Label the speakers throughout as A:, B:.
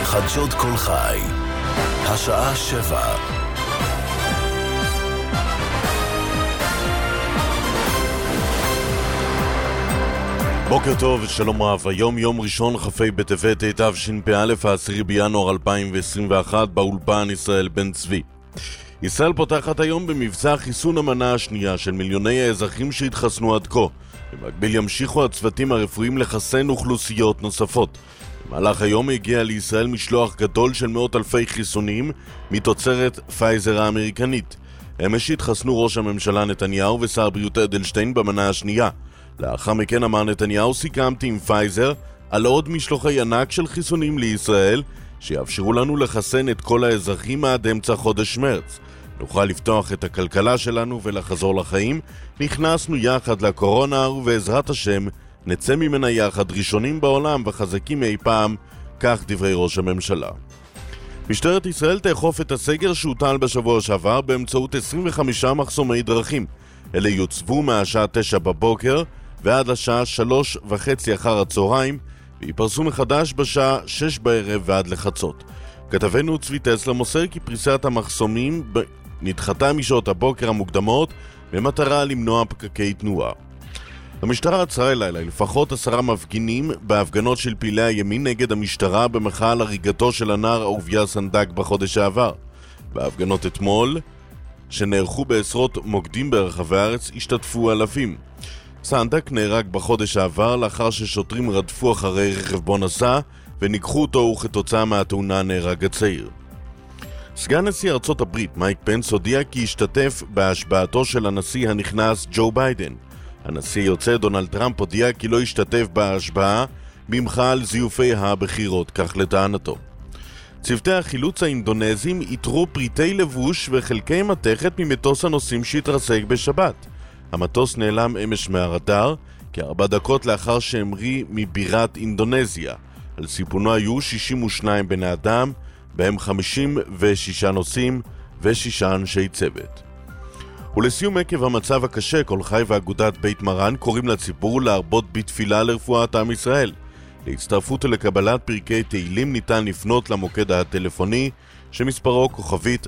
A: חדשות כל חי, השעה 7. בוקר טוב ושלום רב. היום יום ראשון כ"ה בטבת תשפ"א, 10 בינואר 2021, באולפן ישראל בן צבי. ישראל פותחת היום במבצע חיסון המנה השנייה של מיליוני האזרחים שהתחסנו עד כה. במקביל ימשיכו הצוותים הרפואיים לחסן אוכלוסיות נוספות. במהלך היום הגיע לישראל משלוח גדול של מאות אלפי חיסונים מתוצרת פייזר האמריקנית. אמש התחסנו ראש הממשלה נתניהו ושר הבריאות אדלשטיין במנה השנייה. לאחר מכן אמר נתניהו, סיכמתי עם פייזר על עוד משלוחי ענק של חיסונים לישראל שיאפשרו לנו לחסן את כל האזרחים עד אמצע חודש מרץ. נוכל לפתוח את הכלכלה שלנו ולחזור לחיים. נכנסנו יחד לקורונה ובעזרת השם נצא ממנה יחד ראשונים בעולם וחזקים מאי פעם, כך דברי ראש הממשלה. משטרת ישראל תאכוף את הסגר שהוטל בשבוע שעבר באמצעות 25 מחסומי דרכים. אלה יוצבו מהשעה 9 בבוקר ועד לשעה 3:30 אחר הצהריים, ויפרסו מחדש בשעה 6 בערב ועד לחצות. כתבנו צבי טסלר מוסר כי פריסת המחסומים נדחתה משעות הבוקר המוקדמות במטרה למנוע פקקי תנועה. המשטרה עצרה לילה לפחות 10 מפגינים בהפגנות של פעילי הימין נגד המשטרה במחאה על הריגתו של הנער אהוביה סנדק בחודש העבר. בהפגנות אתמול, שנערכו בעשרות מוקדים ברחבי הארץ, השתתפו אלפים. סנדק נהרג בחודש העבר לאחר ששוטרים רדפו אחרי רכב בו נסע וניקחו אותו, וכתוצאה מהתאונה נהרג הצעיר. סגן נשיא ארצות הברית מייק פנס הודיע כי השתתף בהשבעתו של הנשיא הנכנס ג'ו ביידן. הנשיא יוצא דונלד טראמפ הודיע כי לא השתתף בהשבעה במחאה על זיופי הבחירות, כך לטענתו. צוותי החילוץ האינדונזים איתרו פריטי לבוש וחלקי מתכת ממטוס הנוסעים שהתרסק בשבת. המטוס נעלם אמש מהרדאר כ4 דקות לאחר שהמריא מבירת אינדונזיה. על סיפונו היו 62 בני אדם, בהם 56 נוסעים ו6 אנשי צוות. ולסיום, עקב המצב הקשה, כל חי ואגודת בית מרן קוראים לציבור להרבות בתפילה לרפואת עם ישראל. להצטרפות ולקבלת פרקי תהילים ניתן לפנות למוקד הטלפוני שמספרו כוכבית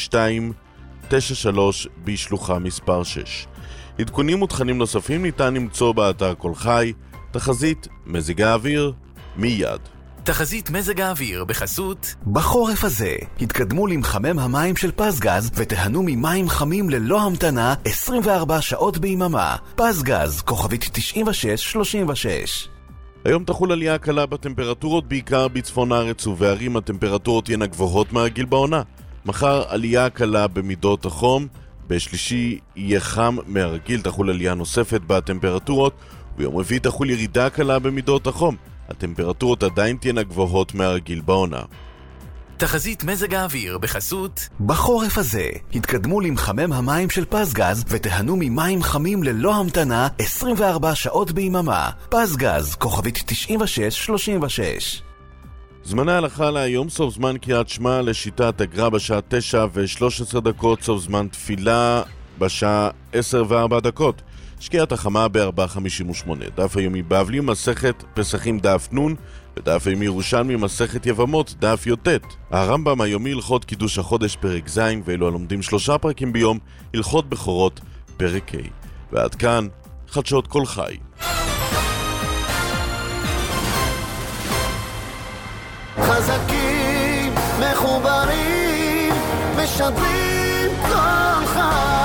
A: 5293 בשלוחה מספר 6. עדכונים ותכנים נוספים ניתן למצוא באתר כל חי. תחזית מזג האוויר מיד.
B: תחזית מזג האוויר בחסות בחורף הזה התקדמו למחמם המים של פסגז ותהנו ממים חמים ללא המתנה 24 שעות ביממה. פסגז כוכבית 9636.
C: היום תחול עלייה קלה בטמפרטורות בעיקר בצפון הארץ, ובערים הטמפרטורות תהיינה גבוהות מהרגיל בעונה. מחר עלייה קלה במידות החום, בשלישי יהיה חם מהרגיל, תחול עלייה נוספת בטמפרטורות, ויום רביעי תחול ירידה קלה במידות החום. הטמפרטורות עדיין תהיינה גבוהות מהרגיל בעונה.
B: תחזית מזג האוויר בחסות
A: בחורף הזה התקדמו למחמם המים של פסגז ותהנו ממים חמים ללא המתנה 24 שעות ביממה. פסגז כוכבית 9636.
C: זמני ההלכה להיום: סוף זמן קריאת שמע לשיטת הגר"א בשעה 9:13, סוף זמן תפילה בשעה 10:04. שקיעת החמה ב-4:58. דף היומי בבלי מסכת פסחים דף נון, ודף היומי ירושלמי מסכת יבמות דף י"ט. הרמב"ם היומי הלכות קידוש החודש פרק ז', ואלו הלומדים 3 פרקים ביום, הלכות בכורות פרק ה'. ועד כאן חדשות כל חי.
D: חזקים מחוברים משדרים כל חי.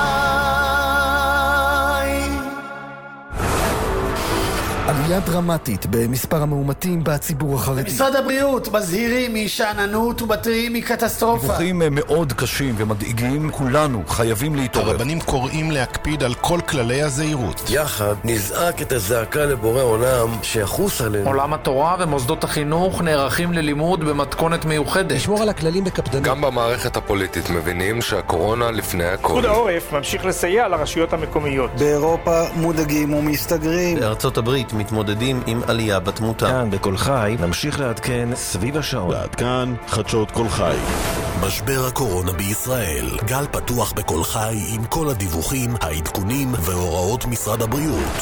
D: עלייה דרמטית במספר המאומתים בציבור החרדי.
E: משרד הבריאות מזהירים מהשאננות ובתראים מקטסטרופה.
F: דיווחים מאוד קשים ומדאיגים, כולנו חייבים להתעורר.
G: הרבנים קוראים להקפיד על כל כללי הזהירות.
H: יחד נזעק את הזעקה לבורא עולם שיחוס עלינו.
I: עולם התורה ומוסדות החינוך נערכים ללימוד במתכונת מיוחדת.
J: לשמור על הכללים בקפדנות.
K: גם במערכת הפוליטית מבינים שהקורונה לפני הכל.
L: פיקוד העורף ממשיך לסייע לרשויות המקומיות.
M: באירופה מודאגים ומסתגרים.
N: בארצות הברית מתמודדים עם עלייה בתמותה.
O: כאן בכל חי נמשיך לעדכן סביב השעון.
C: ועד כאן חדשות כל חי.
A: משבר הקורונה בישראל, גל פתוח בכל חי עם כל הדיווחים, העדכונים והוראות משרד הבריאות.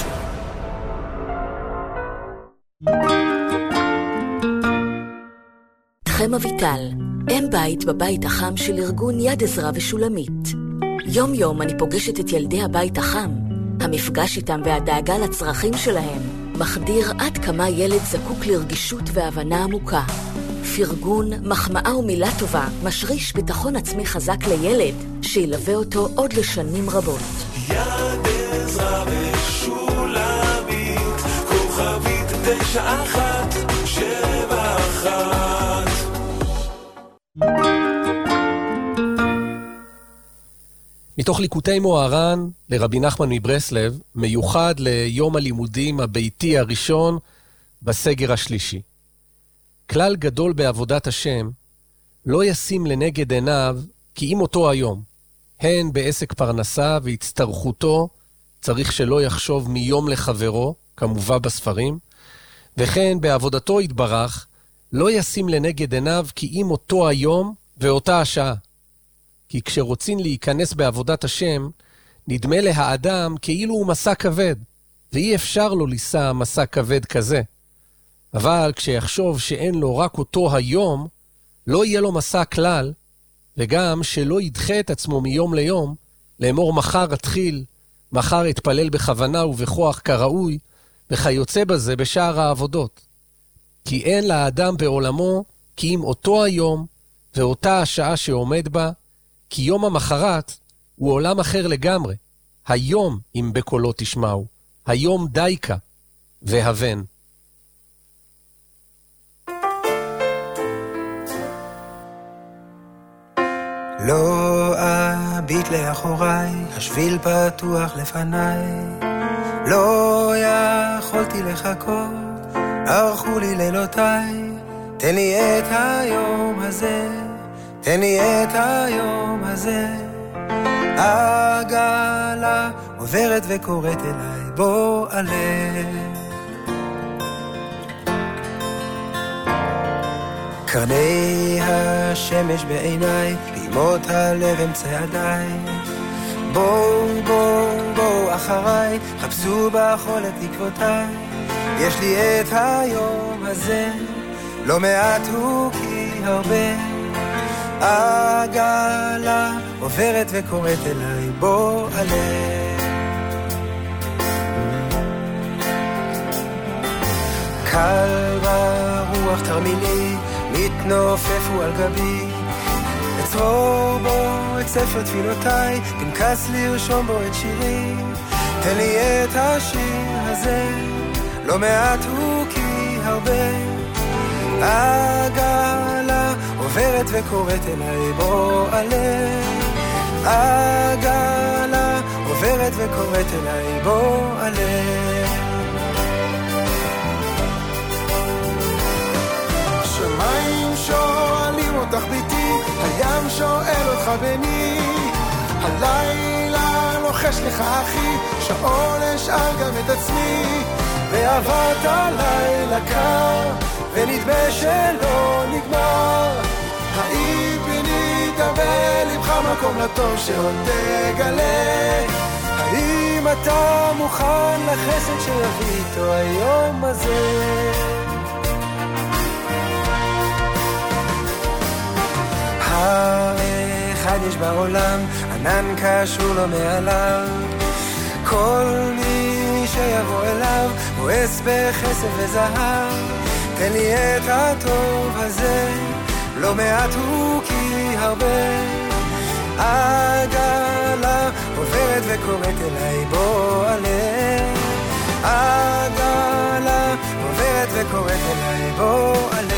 J: נחם אביטל, אם בית בבית החם של ארגון יד עזרה ושולמית. יום יום אני פוגשת את ילדי הבית החם. המפגש איתם והדאגה לצרכים שלהם מחדיר עד כמה ילד זקוק לרגישות והבנה עמוקה. פרגון, מחמאה ומילה טובה משריש ביטחון עצמי חזק לילד שילווה אותו עוד לשנים רבות.
P: יד עזרה ושולמית, כוכבית 9171.
Q: מתוך ליקוטי מוהר"ן לרבי נחמן מברסלב, מיוחד ליום הלימודים הביתי הראשון בסגר השלישי. כלל גדול בעבודת השם, לא ישים לנגד עיניו כי אם אותו היום, הן בעסק פרנסה והצטרכותו, צריך שלא יחשוב מיום לחברו, כמובן בספרים, וכן בעבודתו יתברך, לא ישים לנגד עיניו כי אם אותו היום ואותה השעה. כי כשרוצים להיכנס בעבודת השם, נדמה להאדם כאילו הוא מסע כבד, ואי אפשר לו לישא מסע כבד כזה. אבל כשיחשוב שאין לו רק אותו היום, לא יהיה לו מסע כלל, וגם שלא ידחה את עצמו מיום ליום, לאמור מחר אתחיל, מחר אתפלל בכוונה ובכוח כראוי, וכיוצא בזה בשאר העבודות. כי אין לאדם בעולמו, כי אם אותו היום ואותה השעה שעומד בה, כי יום המחרת הוא עולם אחר לגמרי. היום אם בקולו תשמעו, היום דייקה והבן.
R: לא אביט לאחוריי, השביל פתוח לפניי, לא יכולתי לחכות, ערכו לי לילותיי, תן לי את היום הזה, תן לי את היום הזה. הגלה עוברת וקוראת אליי, בוא עלה. קרני השמש בעיניי, פעימות הלב הם צעדיי. בואו בואו בואו אחריי, חפשו בחול את תקוותיי. יש לי את היום הזה, לא מעט הוא כי הרבה. הגלה עוברת וקוראת אליי, בוא עלה. קל ברוח תרמילי, מתנופפו על גבי, אצרור בו את ספר תפילותיי, פנקס לרשום בו את שירי. תן לי את השיר הזה, לא מעט הוא כי הרבה. הגלה עוברת וקוראת אליי, בוא עלה. הגלה עוברת וקוראת אליי, בוא עלה.
P: שמיים שואלים אותך ביתי, הים שואל אותך בני. הלילה לוחש לך אחי, שעון אשאל גם את עצמי. ועברת לילה קר, ונדמה שלא נגמר. האם פינית בלבך מקום לטוב שעוד תגלה? האם אתה מוכן לחסד שיביא איתו היום הזה? האחד יש בעולם, ענן קשור לו מעליו. כל מי שיבוא אליו, מואס בכסף וזהב. תן לי את הטוב הזה, לא מעט הוא כי הרבה. הגלה עוברת וקוראת אליי, בוא עלה. הגלה עוברת וקוראת אליי, בוא עלה.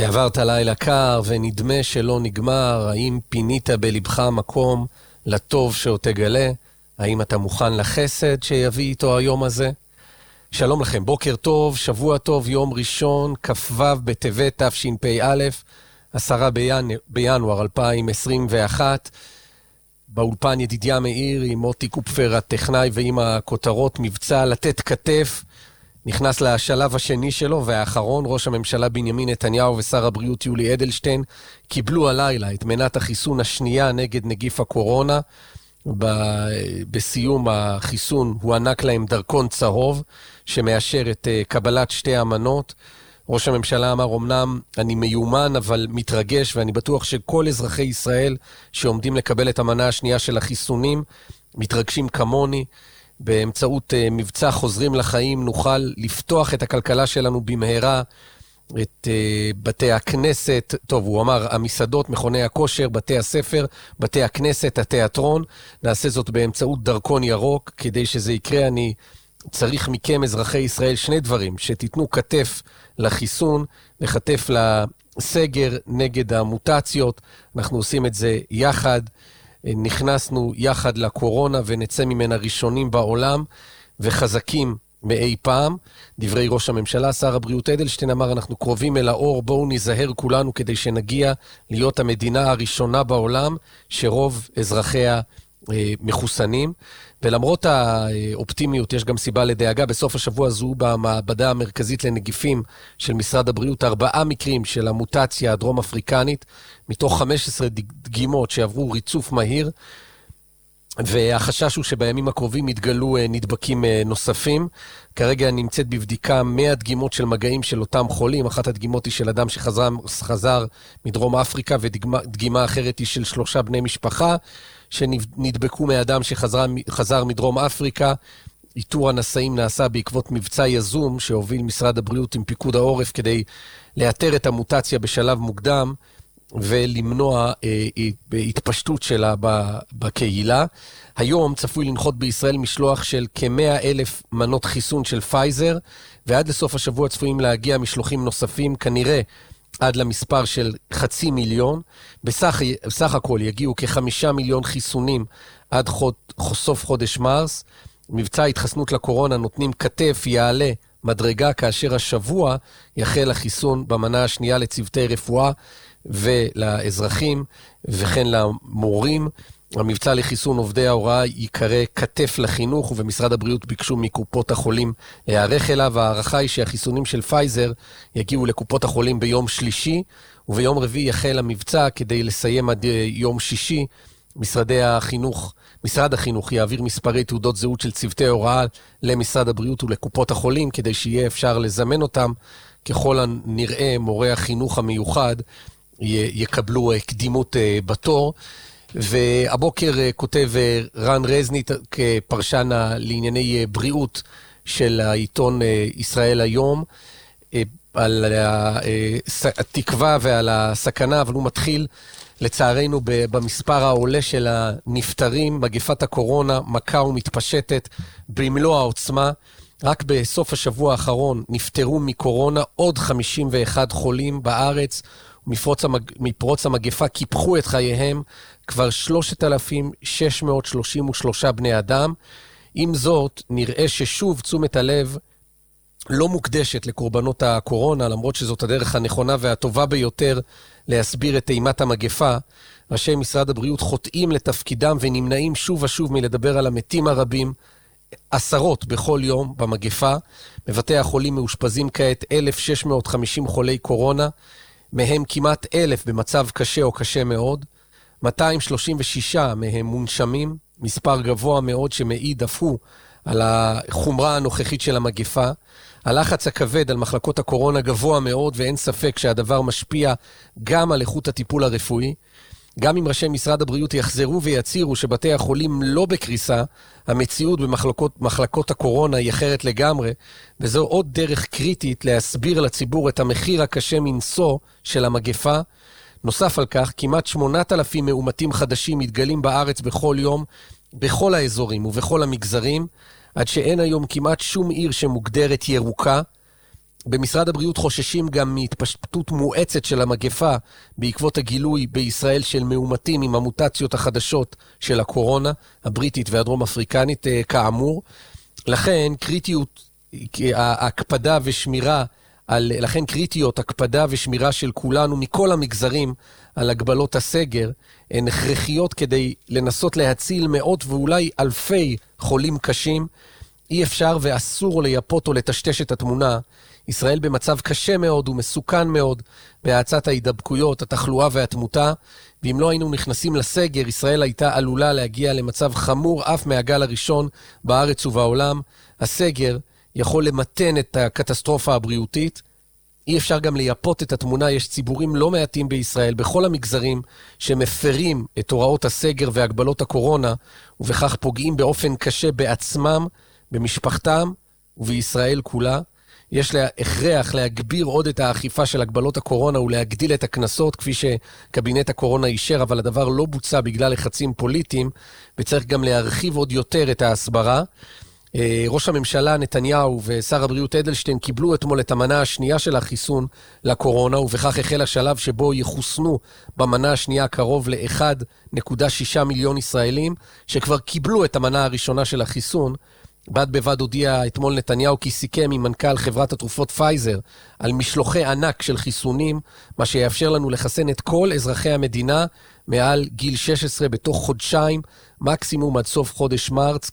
Q: ועברת לילה קר ונדמה שלא נגמר, האם פינית בלבך מקום לטוב שעוד תגלה? האם אתה מוכן לחסד שיביא איתו היום הזה? שלום לכם, בוקר טוב, שבוע טוב, יום ראשון, כ"ו בטבת תשפ"א, 10 בינואר 2021. באולפן ידידיה מאיר עם מוטי קופפר הטכנאי ועם הכותרות מבצע לתת כתף. נכנס לשלב השני שלו והאחרון. ראש הממשלה בנימין נתניהו ושר הבריאות יולי אדלשטיין קיבלו הלילה את מנת החיסון השנייה נגד נגיף הקורונה. בסיום החיסון הוענק להם דרכון צהוב שמאשר את קבלת שתי המנות. ראש הממשלה אמר, אמנם אני מיומן אבל מתרגש, ואני בטוח שכל אזרחי ישראל שעומדים לקבל את המנה השנייה של החיסונים מתרגשים כמוני. באמצעות מבצע חוזרים לחיים נוכל לפתוח את הכלכלה שלנו במהרה, את בתי הכנסת, טוב, הוא אמר, המסעדות, מכוני הכושר, בתי הספר, בתי הכנסת, התיאטרון. נעשה זאת באמצעות דרכון ירוק. כדי שזה יקרה אני צריך מכם אזרחי ישראל שני דברים: שתיתנו כתף לחיסון, לחטף לסגר נגד המוטציות. אנחנו עושים את זה יחד, נכנסנו יחד לקורונה ונצא ממנה ראשונים בעולם וחזקים מאי פעם. דברי ראש הממשלה. שר הבריאות אדלשטיין אמר, אנחנו קרובים אל האור, בואו ניזהר כולנו כדי שנגיע להיות המדינה הראשונה בעולם שרוב אזרחיה מחוסנים. ולמרות האופטימיות יש גם סיבה לדאגה. בסוף השבוע זו במעבדה המרכזית לנגיפים של משרד הבריאות 4 מקרים של המוטציה הדרום אפריקנית מתוך 15 דגימות שעברו ריצוף מהיר, והחשש הוא שבימים הקרובים יתגלו נדבקים נוספים. כרגע נמצאת בבדיקה 100 דגימות של מגעים של אותם חולים. אחת הדגימות היא של אדם שחזר מדרום אפריקה, ודגימה אחרת היא של 3 בני משפחה שנדבקו מאדם שחזר מדרום אפריקה. איתור הנשאים נעשה בעקבות מבצע יזום שהוביל משרד הבריאות עם פיקוד העורף כדי לאתר את המוטציה בשלב מוקדם ולמנוע התפשטות שלה בקהילה. היום צפוי לנחות בישראל משלוח של כ100,000 מנות חיסון של פייזר, ועד לסוף השבוע צפויים להגיע משלוחים נוספים, כנראה עד למספר של 500,000. בסך הכל יגיעו כ5 מיליון חיסונים עד סוף חודש מרס. מבצע התחסנות לקורונה נותנים כתף יעלה מדרגה, כאשר השבוע יחל החיסון במנה השנייה לצוותי רפואה ולאזרחים וכן למורים. המבצע לחיסון עובדי ההוראה יקרא כתף לחינוך, ובמשרד הבריאות ביקשו מקופות החולים להיערך אליו. הערכה היא שהחיסונים של פייזר יגיעו לקופות החולים ביום שלישי, וביום רביעי יחל המבצע כדי לסיים עד יום שישי. משרד החינוך יעביר מספרי תעודות זהות של צוותי הוראה למשרד הבריאות ולקופות החולים כדי שיהיה אפשר לזמן אותם. ככל הנראה מורי החינוך המיוחד יקבלו קדימות בתור. והבוקר כותב רן רזנית כפרשן לענייני בריאות של העיתון ישראל היום על התקווה ועל הסכנה, אבל הוא מתחיל לצערנו במספר העולה של הנפטרים. מגפת הקורונה מכה ומתפשטת במלוא העוצמה. רק בסוף השבוע האחרון נפטרו מקורונה עוד 51 חולים בארץ, מפרוץ המגפה קיפחו את חייהם כבר 3,633 בני אדם. עם זאת, נראה ששוב תשומת הלב לא מוקדשת לקורבנות הקורונה, למרות שזאת הדרך הנכונה והטובה ביותר להסביר את אימת המגפה. ראשי משרד הבריאות חוטאים לתפקידם ונמנעים שוב ושוב מלדבר על המתים הרבים, עשרות בכל יום במגפה. בבתי החולים מאושפזים כעת 1,650 חולי קורונה, מהם כמעט 1,000 במצב קשה או קשה מאוד. 236 מהם מונשמים, מספר גבוה מאוד שמעיד אף הוא על החומרה הנוכחית של המגפה. הלחץ הכבד על מחלקות הקורונה גבוה מאוד, ואין ספק שהדבר משפיע גם על איכות הטיפול הרפואי. גם אם ראשי משרד הבריאות יחזרו ויצירו שבתי החולים לא בקריסה, המציאות במחלקות הקורונה היא אחרת לגמרי, וזו עוד דרך קריטית להסביר לציבור את המחיר הקשה מנשוא של המגפה. נוסף על כך, כמעט 8,000 מאומתים חדשים מתגלים בארץ בכל יום, בכל האזורים ובכל המגזרים, עד שאין היום כמעט שום עיר שמוגדרת ירוקה. במשרד הבריאות חוששים גם מהתפשטות מואצת של המגפה בעקבות הגילוי בישראל של מאומתים עם המוטציות החדשות של הקורונה, הבריטית והדרום אפריקנית כאמור. לכן קריטיות הקפדה ושמירה של כולנו מכל המגזרים על הגבלות הסגר הן הכרחיות כדי לנסות להציל מאות ואולי אלפי חולים קשים. אי אפשר ואסור לייפות או לטשטש את התמונה. ישראל במצב קשה מאוד ומסוכן מאוד בהאצת ההידבקויות, התחלואה והתמותה, ואם לא היינו נכנסים לסגר, ישראל הייתה עלולה להגיע למצב חמור אף מהגל הראשון בארץ ובעולם. הסגר יכול למתן את הקטסטרופה הבריאותית. אי אפשר גם לייפות את התמונה, יש ציבורים לא מעטים בישראל, בכל המגזרים, שמפרים את הוראות הסגר והגבלות הקורונה, ובכך פוגעים באופן קשה בעצמם, במשפחתם ובישראל כולה. יש להכרח להגביר עוד את האכיפה של הגבלות הקורונה ולהגדיל את הכנסות, כפי שקבינט הקורונה אישר, אבל הדבר לא בוצע בגלל לחצים פוליטיים, וצריך גם להרחיב עוד יותר את ההסברה. ראש הממשלה נתניהו ושר הבריאות אדלשטיין קיבלו אתמול את המנה השנייה של החיסון לקורונה, ובכך החל השלב שבו יחוסנו במנה השנייה קרוב ל-1.6 מיליון ישראלים, שכבר קיבלו את המנה הראשונה של החיסון. בד בבד הודיע אתמול נתניהו כי סיכם עם מנכ"ל חברת התרופות פייזר על משלוחי ענק של חיסונים, מה שיאפשר לנו לחסן את כל אזרחי המדינה מעל גיל 16 בתוך חודשיים, מקסימום עד סוף חודש מרץ,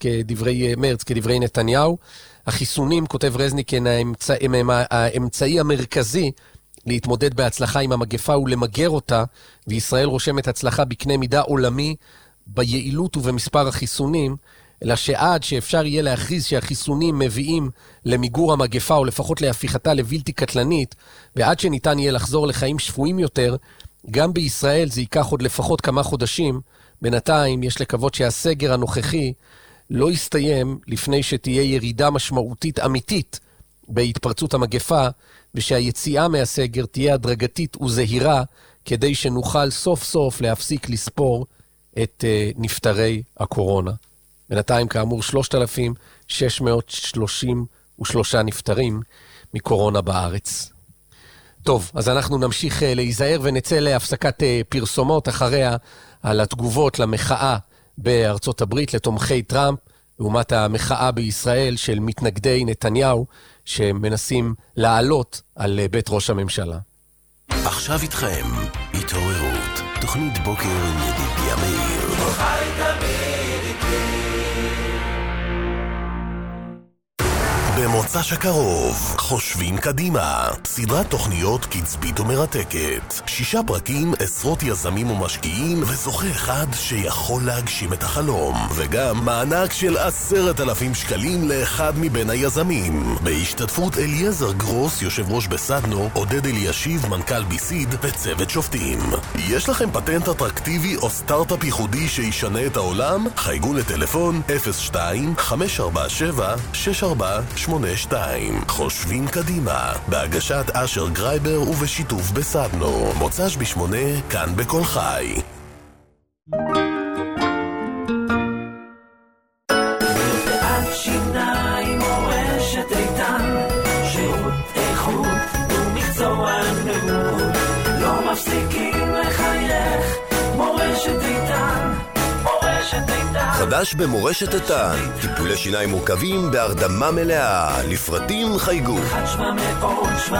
Q: כדברי נתניהו. החיסונים, כותב רזניק, הם האמצעי המרכזי להתמודד בהצלחה עם המגפה ולמגר אותה, וישראל רושמת הצלחה בקנה מידה עולמי ביעילות ובמספר החיסונים, אלא שעד שאפשר יהיה להכריז שהחיסונים מביאים למיגור המגפה או לפחות להפיכתה לבלתי קטלנית, ועד שניתן יהיה לחזור לחיים שפויים יותר, גם בישראל זה ייקח עוד לפחות כמה חודשים. בינתיים יש לקוות שהסגר הנוכחי לא יסתיים לפני שתהיה ירידה משמעותית אמיתית בהתפרצות המגפה, ושהיציאה מהסגר תהיה הדרגתית וזהירה, כדי שנוכל סוף סוף להפסיק לספור את נפטרי הקורונה. בינתיים כאמור 3,633 נפטרים מקורונה בארץ. טוב, אז אנחנו נמשיך להיזהר ונצא להפסקת פרסומות אחריה על התגובות למחאה בארצות הברית לתומכי טראמפ, לעומת המחאה בישראל של מתנגדי נתניהו שמנסים לעלות על בית ראש הממשלה.
B: עכשיו איתכם, התעוררות, תוכנית בוקר עם ידידיה מאיר. במוצ"ש הקרוב, חושבים קדימה, סדרת תוכניות קצבית ומרתקת. 6 פרקים, עשרות יזמים ומשקיעים, וזוכה אחד שיכול להגשים את החלום. וגם מענק של 10,000 שקלים לאחד מבין היזמים. בהשתתפות אליעזר גרוס, יושב ראש בסדנו, עודד אלישיב, מנכ"ל ביסיד, וצוות שופטים. יש לכם פטנט אטרקטיבי או סטארט-אפ ייחודי שישנה את העולם? חייגו לטלפון 02-547-6482. חושבים קדימה, בהגשת אשר גרייבר ובשיתוף בסדנו. מוצ"ש ב8, כאן בכל חי.
S: מרפאת שיניים מורשת איתן, שירות איכות ומקצוענות, לא מפסיקים לחייך. מורשת איתן, מורשת איתן.
B: חדש במורשת איתן, טיפולי שיניים מורכבים בהרדמה מלאה. לפרטים חייגו
S: 1-700-700-417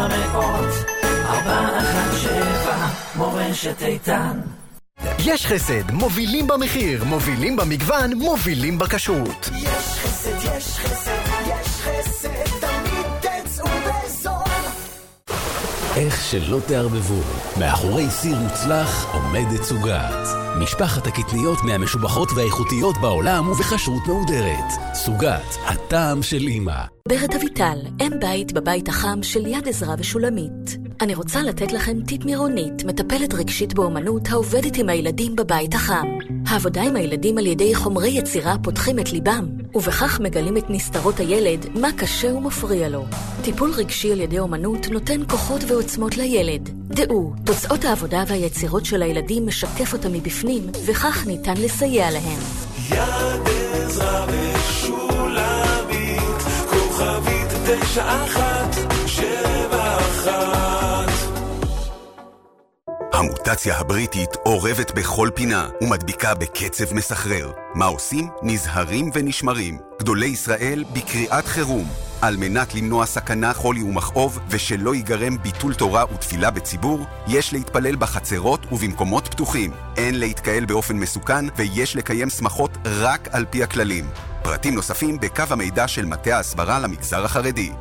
S: מורשת איתן.
T: יש חסד, מובילים במחיר, מובילים במגוון, מובילים בכשרות.
S: יש חסד, יש חסד, יש חסד, תמיד תצאו בזול.
U: איך שלא תערבבו, מאחורי סיר מוצלח עומדת סוגת. משפחת הקטניות מהמשובחות והאיכותיות בעולם ובכשרות מהודרת. סוגת, הטעם של אמא.
J: ברד אביטל, אם בית בבית החם של יד עזרא ושולמית. אני רוצה לתת לכם טיפ מירונית, מטפלת רגשית באומנות העובדת עם הילדים בבית החם. העבודה עם הילדים על ידי חומרי יצירה פותחים את ליבם, ובכך מגלים את נסתרות הילד, מה קשה ומפריע לו. טיפול רגשי על ידי אומנות נותן כוחות ועוצמות לילד. דעו, תוצאות העבודה והיצירות של הילדים משקף אותם מבפנים, וכך ניתן לסייע להם.
S: יד עזרא ושולמית, כוכבית
B: המוטציה הבריטית עורבת בכל פינה ומדביקה בקצב מסחרר. מה עושים? נזהרים ונשמרים. גדולי ישראל בקריאת חירום. על מנת למנוע סכנה, חולי ומכאוב ושלא ייגרם ביטול תורה ותפילה בציבור, יש להתפלל בחצרות ובמקומות פתוחים. אין להתקהל באופן מסוכן ויש לקיים שמחות רק על פי הכללים. פרטים נוספים בקו המידע של מטה ההסברה למגזר החרדי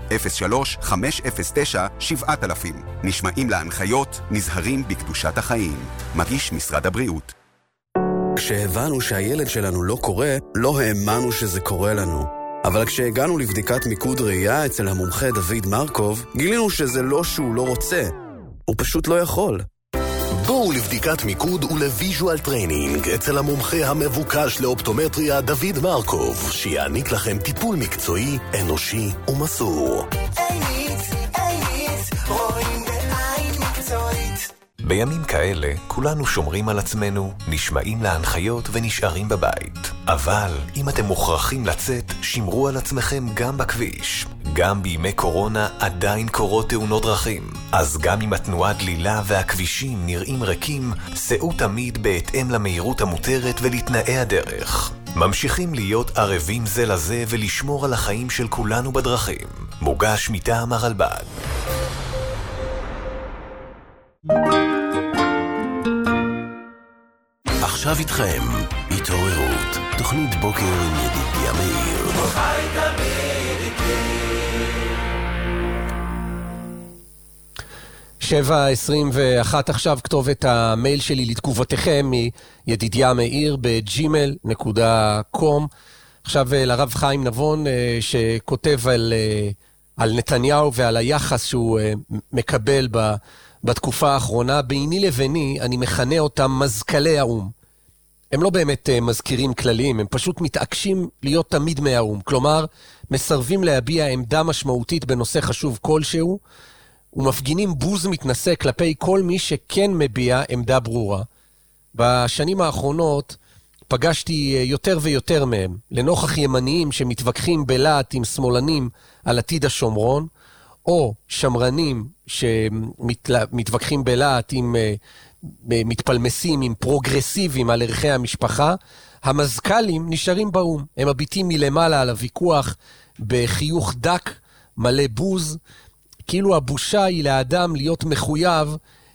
B: 03-509-7000. נשמעים להנחיות, נזהרים בקדושת החיים. מגיש משרד הבריאות.
D: כשהבנו שהילד שלנו לא קורא, לא האמנו שזה קורה לנו. אבל כשהגענו לבדיקת מיקוד ראייה אצל המומחה דוד מרקוב, גילינו שזה לא שהוא לא רוצה, הוא פשוט לא יכול.
V: בואו לבדיקת מיקוד ולוויז'ואל טריינינג אצל המומחה המבוקש לאופטומטריה דוד מרקוב, שיעניק לכם טיפול מקצועי, אנושי ומסור.
S: רואים בעין מקצועית.
W: בימים כאלה כולנו שומרים על עצמנו, נשמעים להנחיות ונשארים בבית. אבל אם אתם מוכרחים לצאת, שמרו על עצמכם גם בכביש. גם בימי קורונה עדיין קורות תאונות דרכים. אז גם אם התנועה דלילה והכבישים נראים ריקים, סעו תמיד בהתאם למהירות המותרת ולתנאי הדרך. ממשיכים להיות ערבים זה לזה ולשמור על החיים של כולנו בדרכים. מוגש מטעם הרלב"ד.
V: עכשיו איתכם, התעוררות, תוכנית בוקר עם ידידיה מאיר.
Q: 7:21 עכשיו, כתובת המייל שלי לתגובותיכם מידידיה מאיר ב@gmail.com. עכשיו לרב חיים נבון שכותב על נתניהו ועל היחס שהוא מקבל בתקופה האחרונה. ביני לביני אני מכנה אותם מזכלי האום. הם לא באמת מזכירים כלליים, הם פשוט מתעקשים להיות תמיד מהאום. כלומר, מסרבים להביע עמדה משמעותית בנושא חשוב כלשהו, ומפגינים בוז מתנשא כלפי כל מי שכן מביע עמדה ברורה. בשנים האחרונות פגשתי יותר ויותר מהם, לנוכח ימניים שמתווכחים בלהט עם שמאלנים על עתיד השומרון, או שמרנים שמתווכחים בלהט עם מתפלמסים, עם פרוגרסיבים על ערכי המשפחה. המזכ"לים נשארים באום, הם מביטים מלמעלה על הוויכוח בחיוך דק, מלא בוז, כאילו הבושה היא לאדם להיות מחויב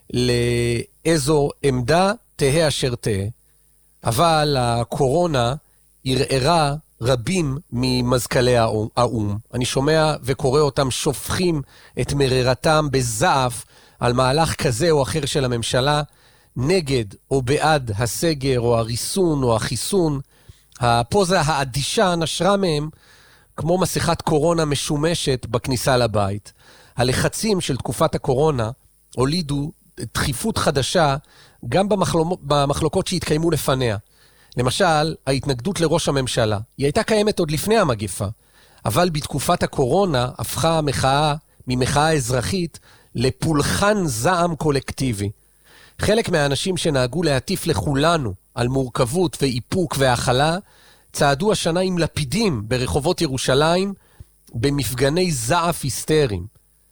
Q: לאיזו עמדה תהה אשר תהה. אבל הקורונה ערערה רבים ממזכ"לי האום. אני שומע וקורא אותם שופכים את מררתם בזעף על מהלך כזה או אחר של הממשלה, נגד או בעד הסגר או הריסון או החיסון. הפוזה האדישה נשרה מהם כמו מסכת קורונה משומשת בכניסה לבית. הלחצים של תקופת הקורונה הולידו דחיפות חדשה גם במחלוקות שהתקיימו לפניה. למשל, ההתנגדות לראש הממשלה. היא הייתה קיימת עוד לפני המגפה, אבל בתקופת הקורונה הפכה המחאה ממחאה אזרחית לפולחן זעם קולקטיבי. חלק מהאנשים שנהגו להטיף לכולנו על מורכבות ואיפוק והאכלה, צעדו השנה עם לפידים ברחובות ירושלים במפגני זעף היסטריים.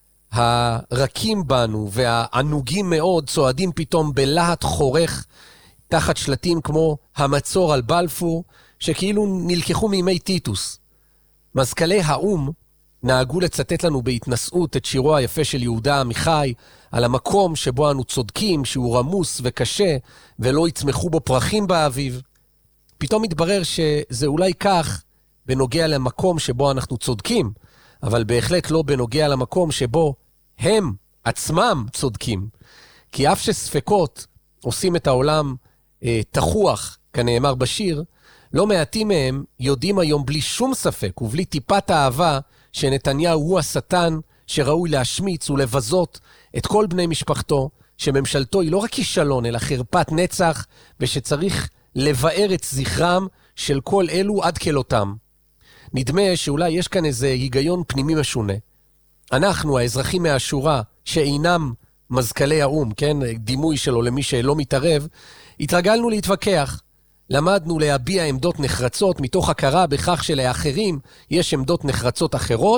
Q: הרקים בנו והענוגים מאוד צועדים פתאום בלהט חורך תחת שלטים כמו המצור על בלפור, שכאילו נלקחו מימי טיטוס. מזכ"לי האום נהגו לצטט לנו בהתנשאות את שירו היפה של יהודה עמיחי על המקום שבו אנו צודקים, שהוא רמוס וקשה ולא יצמחו בו פרחים באביב. פתאום מתברר שזה אולי כך בנוגע למקום שבו אנחנו צודקים, אבל בהחלט לא בנוגע למקום שבו הם עצמם צודקים. כי אף שספקות עושים את העולם תחוח, כנאמר בשיר, לא מעטים מהם יודעים היום בלי שום ספק ובלי טיפת אהבה שנתניהו הוא השטן שראוי להשמיץ ולבזות את כל בני משפחתו, שממשלתו היא לא רק כישלון אלא חרפת נצח, ושצריך לבאר את זכרם של כל אלו עד כלותם. נדמה שאולי יש כאן איזה היגיון פנימי משונה. אנחנו, האזרחים מהשורה, שאינם מזכ"לי האום, כן, דימוי שלו למי שלא מתערב, התרגלנו להתווכח. למדנו להביע עמדות נחרצות מתוך הכרה בכך שלאחרים יש עמדות נחרצות אחרות,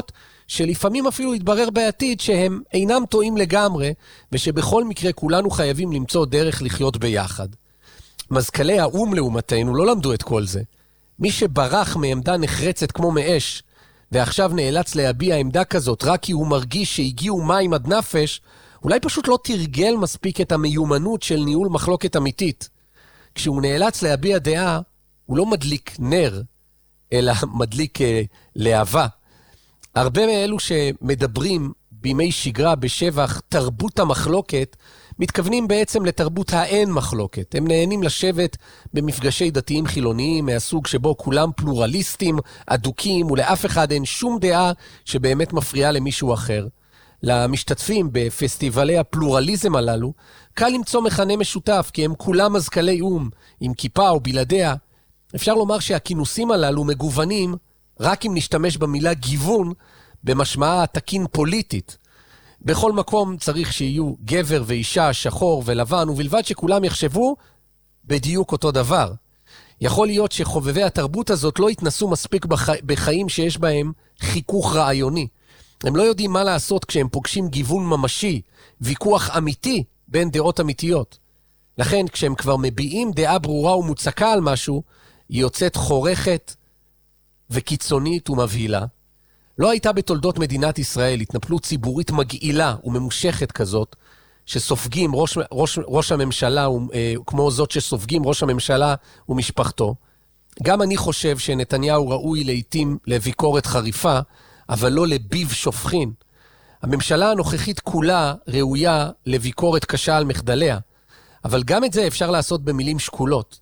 Q: שלפעמים אפילו יתברר בעתיד שהם אינם טועים לגמרי, ושבכל מקרה כולנו חייבים למצוא דרך לחיות ביחד. מזכ"לי האום לעומתנו לא למדו את כל זה. מי שברח מעמדה נחרצת כמו מאש, ועכשיו נאלץ להביע עמדה כזאת רק כי הוא מרגיש שהגיעו מים עד נפש, אולי פשוט לא תרגל מספיק את המיומנות של ניהול מחלוקת אמיתית. כשהוא נאלץ להביע דעה, הוא לא מדליק נר, אלא מדליק להבה. הרבה מאלו שמדברים בימי שגרה בשבח תרבות המחלוקת, מתכוונים בעצם לתרבות האין מחלוקת. הם נהנים לשבת במפגשי דתיים חילוניים מהסוג שבו כולם פלורליסטים, אדוקים, ולאף אחד אין שום דעה שבאמת מפריעה למישהו אחר. למשתתפים בפסטיבלי הפלורליזם הללו, קל למצוא מכנה משותף, כי הם כולם מזכ"לי אום, עם כיפה או בלעדיה. אפשר לומר שהכינוסים הללו מגוונים, רק אם נשתמש במילה גיוון, במשמעה תקין פוליטית. בכל מקום צריך שיהיו גבר ואישה, שחור ולבן, ובלבד שכולם יחשבו בדיוק אותו דבר. יכול להיות שחובבי התרבות הזאת לא יתנסו מספיק בחיים שיש בהם חיכוך רעיוני. הם לא יודעים מה לעשות כשהם פוגשים גיוון ממשי, ויכוח אמיתי בין דעות אמיתיות. לכן כשהם כבר מביעים דעה ברורה ומוצקה על משהו, היא יוצאת חורכת וקיצונית ומבהילה. לא הייתה בתולדות מדינת ישראל התנפלות ציבורית מגעילה וממושכת כזאת, שסופגים ראש הממשלה, כמו זאת שסופגים ראש הממשלה ומשפחתו. גם אני חושב שנתניהו ראוי לעתים לביקורת חריפה, אבל לא לביב שופכין. הממשלה הנוכחית כולה ראויה לביקורת קשה על מחדליה, אבל גם את זה אפשר לעשות במילים שקולות.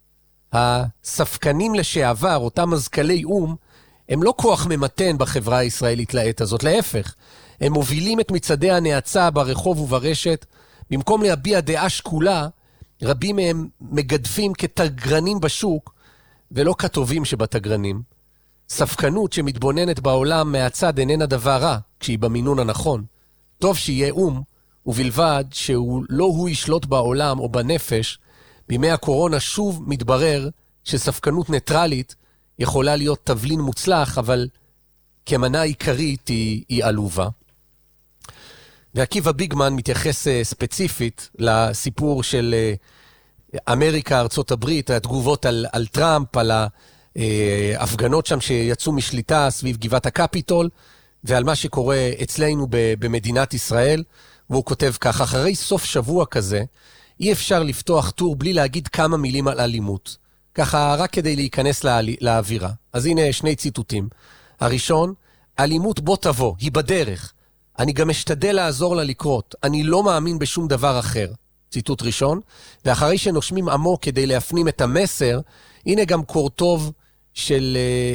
Q: הספקנים לשעבר, אותם מזכ"לי אום, הם לא כוח ממתן בחברה הישראלית לעת הזאת, להפך. הם מובילים את מצעדי הנאצה ברחוב וברשת, במקום להביע דעה שקולה, רבים מהם מגדפים כתגרנים בשוק, ולא כטובים שבתגרנים. ספקנות שמתבוננת בעולם מהצד איננה דבר רע, כשהיא במינון הנכון. טוב שיהיה אום, ובלבד שלא הוא ישלוט בעולם או בנפש, בימי הקורונה שוב מתברר שספקנות ניטרלית יכולה להיות תבלין מוצלח, אבל כמנה עיקרית היא עלובה. ועקיבא ביגמן מתייחס ספציפית לסיפור של אמריקה, ארצות הברית, התגובות על טראמפ, על ההפגנות שם שיצאו משליטה סביב גבעת הקפיטול, ועל מה שקורה אצלנו במדינת ישראל, והוא כותב כך: אחרי סוף שבוע כזה, אי אפשר לפתוח טור בלי להגיד כמה מילים על אלימות. ככה רק כדי להיכנס לאווירה. אז הנה שני ציטוטים. הראשון, אלימות בוא תבוא, היא בדרך. אני גם משתדל לעזור לה לקרות. אני לא מאמין בשום דבר אחר. ציטוט ראשון. ואחרי שנושמים עמוק כדי להפנים את המסר, הנה גם קורטוב של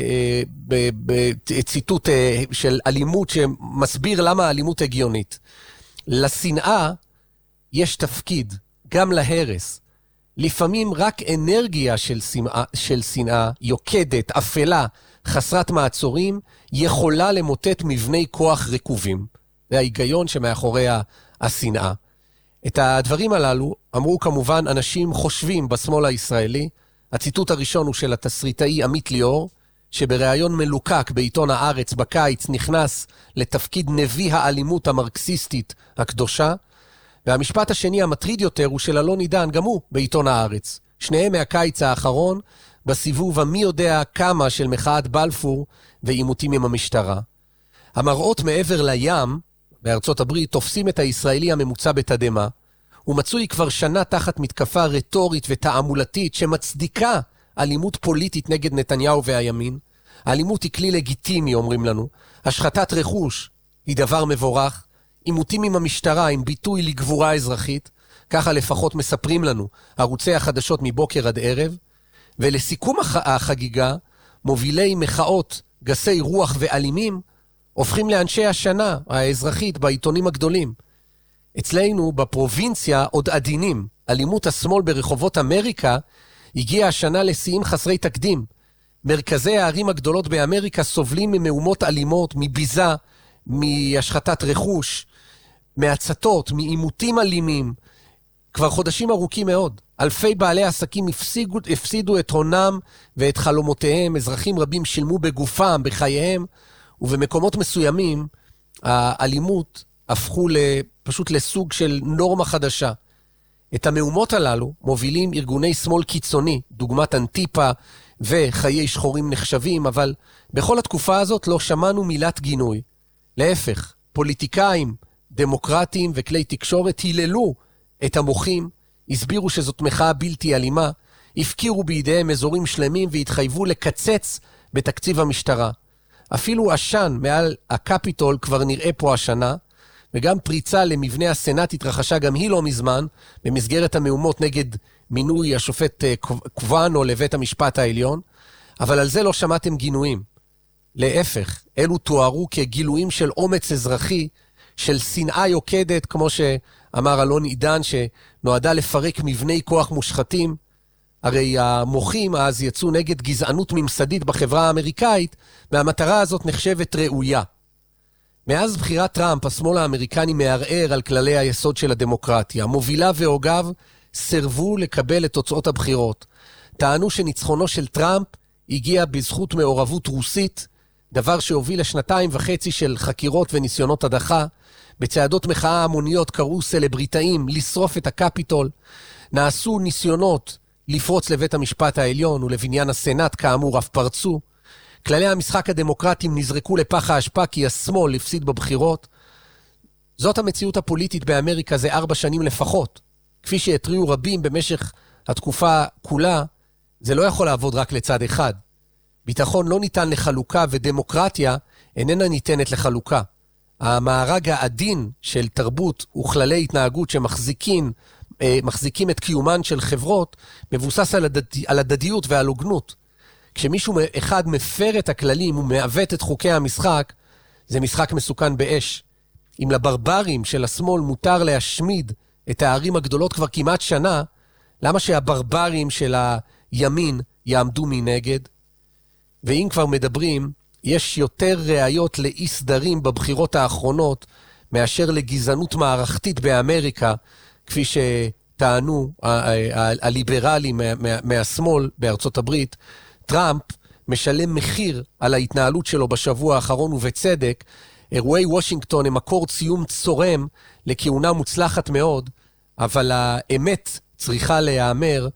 Q: ציטוט של אלימות שמסביר למה האלימות הגיונית. לשנאה יש תפקיד, גם להרס. לפעמים רק אנרגיה של שנאה, יוקדת, אפלה, חסרת מעצורים, יכולה למוטט מבני כוח רקובים. זה ההיגיון שמאחורי השנאה. את הדברים הללו אמרו כמובן אנשים חושבים בשמאל הישראלי. הציטוט הראשון הוא של התסריטאי עמית ליאור, שבראיון מלוקק בעיתון הארץ בקיץ נכנס לתפקיד נביא האלימות המרקסיסטית הקדושה, והמשפט השני המטריד יותר הוא של אלון עידן, גם הוא בעיתון הארץ. שניהם מהקיץ האחרון, בסיבוב המי יודע כמה של מחאת בלפור ועימותים עם המשטרה. המראות מעבר לים, בארצות הברית, תופסים את הישראלי הממוצע בתדמה, ומצוי כבר שנה תחת מתקפה רטורית ותעמולתית שמצדיקה אלימות פוליטית נגד נתניהו והימין. האלימות היא כלי לגיטימי, אומרים לנו. השחתת רכוש היא דבר מבורך. עימותים עם המשטרה עם ביטוי לגבורה אזרחית, ככה לפחות מספרים לנו ערוצי החדשות מבוקר עד ערב. ולסיכום החגיגה, מובילי מחאות גסי רוח ואלימים הופכים לאנשי השנה האזרחית בעיתונים הגדולים. אצלנו בפרובינציה עוד עדינים. אלימות השמאל ברחובות אמריקה הגיעה השנה לשיאים חסרי תקדים. מרכזי הערים הגדולות באמריקה סובלים ממהומות אלימות, מביזה, מהשחתת רכוש, מהצתות, מעימותים אלימים, כבר חודשים ארוכים מאוד. אלפי בעלי עסקים הפסידו את הונם ואת חלומותיהם, אזרחים רבים שילמו בגופם, בחייהם, ובמקומות מסוימים האלימות הפכו פשוט לסוג של נורמה חדשה. את המהומות הללו מובילים ארגוני שמאל קיצוני, דוגמת אנטיפה וחיי שחורים נחשבים, אבל בכל התקופה הזאת לא שמענו מילת גינוי. להפך, פוליטיקאים, דמוקרטים וכלי תקשורת היללו את המוחים, הסבירו שזאת מחאה בלתי אלימה, הפקירו בידיהם אזורים שלמים והתחייבו לקצץ בתקציב המשטרה. אפילו עשן מעל הקפיטול כבר נראה פה השנה, וגם פריצה למבנה הסנאט התרחשה גם היא לא מזמן, במסגרת המהומות נגד מינוי השופט קוואנו לבית המשפט העליון, אבל על זה לא שמעתם גינויים. להפך, אלו תוארו כגילויים של אומץ אזרחי, של שנאה יוקדת, כמו שאמר אלון עידן, שנועדה לפרק מבני כוח מושחתים. הרי המוחים אז יצאו נגד גזענות ממסדית בחברה האמריקאית, והמטרה הזאת נחשבת ראויה. מאז בחירת טראמפ, השמאל האמריקני מערער על כללי היסוד של הדמוקרטיה. מובילה והוגיו סרבו לקבל את תוצאות הבחירות. טענו שניצחונו של טראמפ הגיע בזכות מעורבות רוסית, דבר שהוביל ל2.5 של חקירות וניסיונות הדחה. בצעדות מחאה המוניות קראו סלבריטאים לשרוף את הקפיטול. נעשו ניסיונות לפרוץ לבית המשפט העליון ולבניין הסנאט, כאמור אף פרצו. כללי המשחק הדמוקרטיים נזרקו לפח האשפה כי השמאל הפסיד בבחירות. זאת המציאות הפוליטית באמריקה זה 4 שנים לפחות. כפי שהתריעו רבים במשך התקופה כולה, זה לא יכול לעבוד רק לצד אחד. ביטחון לא ניתן לחלוקה ודמוקרטיה איננה ניתנת לחלוקה. המארג העדין של תרבות וכללי התנהגות שמחזיקים את קיומן של חברות מבוסס על הדדיות ועל הוגנות. כשמישהו אחד מפר את הכללים ומעוות את חוקי המשחק, זה משחק מסוכן באש. אם לברברים של השמאל מותר להשמיד את הערים הגדולות כבר כמעט שנה, למה שהברברים של הימין יעמדו מנגד? ואם כבר מדברים, יש יותר ראיות לאי סדרים בבחירות האחרונות מאשר לגזענות מערכתית באמריקה, כפי שטענו הליברלים מהשמאל בארצות הברית. טראמפ משלם מחיר על ההתנהלות שלו בשבוע האחרון ובצדק. אירועי וושינגטון הם מקור ציום צורם לכהונה מוצלחת מאוד, אבל האמת צריכה להיאמר,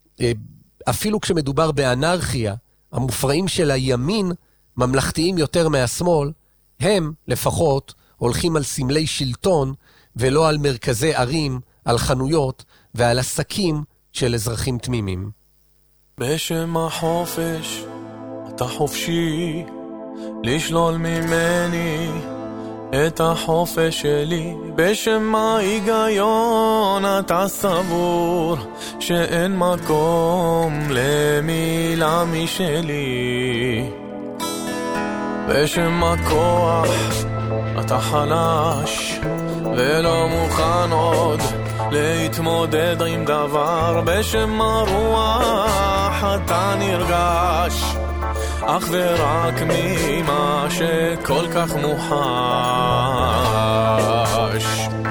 Q: אפילו כשמדובר באנרכיה, המופרעים של הימין ממלכתיים יותר מהשמאל, הם לפחות הולכים על סמלי שלטון ולא על מרכזי ערים, על חנויות ועל עסקים של אזרחים תמימים.
E: בשם החופש אתה חופשי לשלול ממני את החופש שלי. בשם ההיגיון אתה סבור שאין מקום למילה משלי. בשם הכוח אתה חלש ולא מוכן עוד להתמודד עם דבר. בשם הרוח אתה נרגש אך ורק ממה שכל כך מוחש.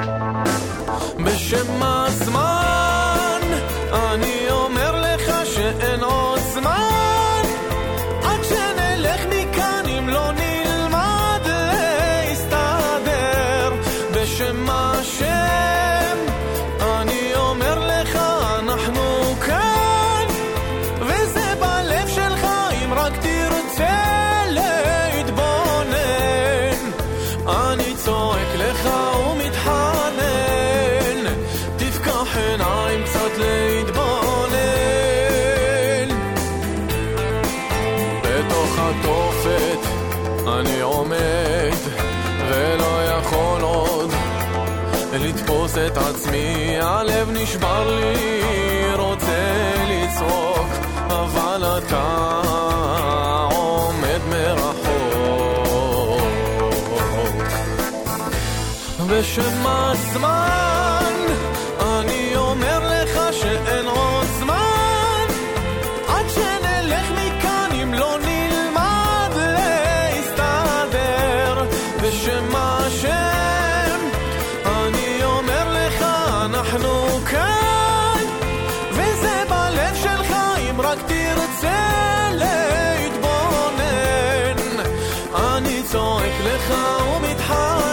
E: בשם הזמן אני אומר לך שאין עוד זמן עד שנלך מכאן אם לא נלמד להסתדר. בשם השם אני אומר לך אנחנו כאן וזה בלב שלך אם רק תרצה להתבונן. אני צועק לך ומתחנן תפקח עיניים קצת להתבונן. בתוך התופת אני עומד ולא יכול עוד לתפוס את עצמי. הלב נשבר לי רוצה לצעוק אבל אתה עומד מרחוק. בשם הזמן אני אומר לך שאין עוד זמן עד שנלך מכאן אם לא נלמד להסתדר. בשם השם אני אומר לך אנחנו כאן וזה בלב שלך אם רק תרצה להתבונן. אני צועק לך ומתחנן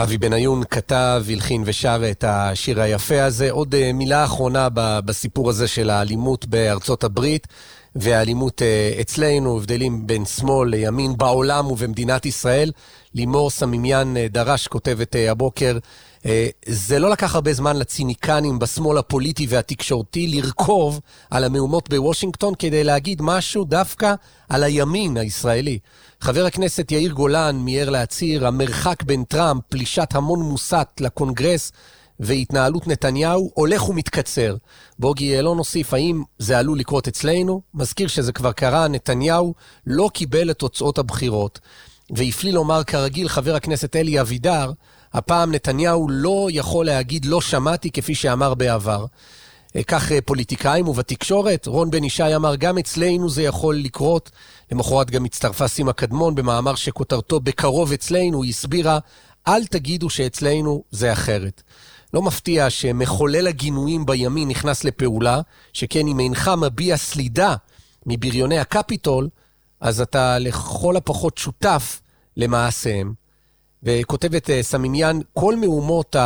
Q: אבי בניון כתב, הלחין ושר את השיר היפה הזה. עוד מילה אחרונה בסיפור הזה של האלימות בארצות הברית והאלימות אצלנו, הבדלים בין שמאל לימין בעולם ובמדינת ישראל. לימור סמימיאן דרש כותבת הבוקר, זה לא לקח הרבה זמן לציניקנים בשמאל הפוליטי והתקשורתי לרכוב על המהומות בוושינגטון כדי להגיד משהו דווקא על הימין הישראלי. חבר הכנסת יאיר גולן מיהר להצהיר, המרחק בין טראמפ, פלישת המון מוסת לקונגרס והתנהלות נתניהו הולך ומתקצר. בוגי יעלון הוסיף, האם זה עלול לקרות אצלנו? מזכיר שזה כבר קרה, נתניהו לא קיבל את תוצאות הבחירות. והפליא לומר כרגיל חבר הכנסת אלי אבידר, הפעם נתניהו לא יכול להגיד לא שמעתי כפי שאמר בעבר. כך פוליטיקאים ובתקשורת, רון בן ישי אמר גם אצלנו זה יכול לקרות. למחרת גם הצטרפה סימה קדמון במאמר שכותרתו בקרוב אצלנו, היא הסבירה, אל תגידו שאצלנו זה אחרת. לא מפתיע שמחולל הגינויים בימין נכנס לפעולה, שכן אם אינך מביע סלידה מבריוני הקפיטול, אז אתה לכל הפחות שותף למעשיהם. וכותבת סמימיאן, כל מהומות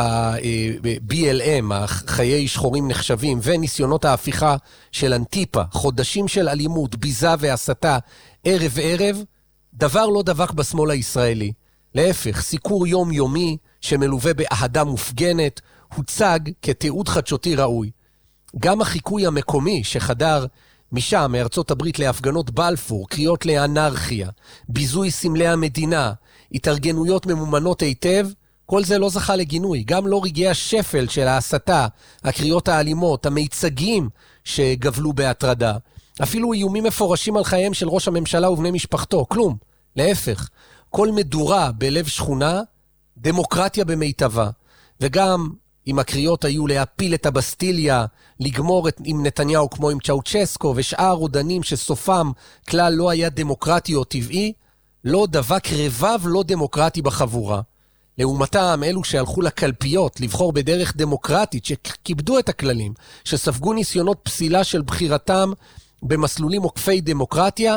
Q: ה-BLM, חיי שחורים נחשבים, וניסיונות ההפיכה של אנטיפה, חודשים של אלימות, ביזה והסתה, ערב ערב, דבר לא דבק בשמאל הישראלי. להפך, סיקור יומיומי שמלווה באהדה מופגנת, הוצג כתיעוד חדשותי ראוי. גם החיקוי המקומי שחדר משם, מארצות הברית להפגנות בלפור, קריאות לאנרכיה, ביזוי סמלי המדינה, התארגנויות ממומנות היטב, כל זה לא זכה לגינוי. גם לא רגעי השפל של ההסתה, הקריאות האלימות, המיצגים שגבלו בהטרדה. אפילו איומים מפורשים על חייהם של ראש הממשלה ובני משפחתו. כלום. להפך. כל מדורה בלב שכונה, דמוקרטיה במיטבה. וגם אם הקריאות היו להפיל את הבסטיליה, לגמור עם נתניהו כמו עם צ'אוצ'סקו ושאר רודנים שסופם כלל לא היה דמוקרטי או טבעי, לא דבק רבב לא דמוקרטי בחבורה. לעומתם, אלו שהלכו לקלפיות לבחור בדרך דמוקרטית, שכיבדו את הכללים, שספגו ניסיונות פסילה של בחירתם במסלולים עוקפי דמוקרטיה,